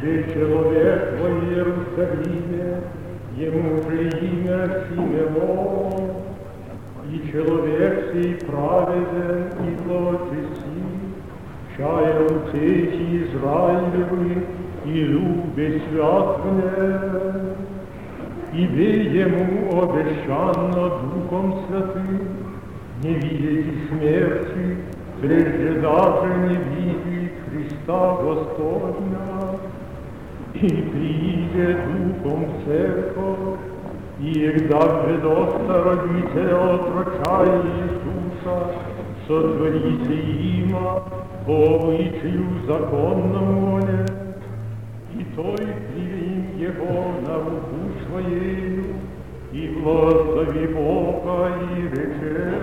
Ты человек во Иерусалиме, ему же имя Симеон, и человек сей праведен и благочестив, чая утехи Израилевы и любе святне, ибо ему обещано Духом Святым не видеть смерти, прежде даже не видеть Христа Господня, и приидет Духом в церковь, и когда ведоста родителя отроча Иисуса, сотворите има по обычаю законному воле, и той примем его на руку своею, и благослови Бога и рече: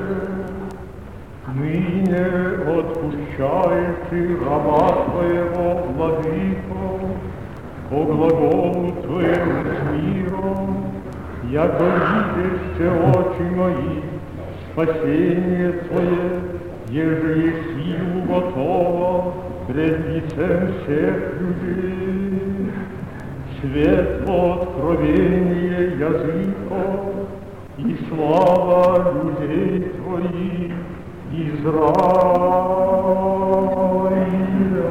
ныне отпущаешь раба твоего, владыко, по глаголу твоему с миром, яко видишь очи мои, спасение твое, еже и силу готова пред лицем всех людей. Светло откровение языков и слава людей твоих, Израиля.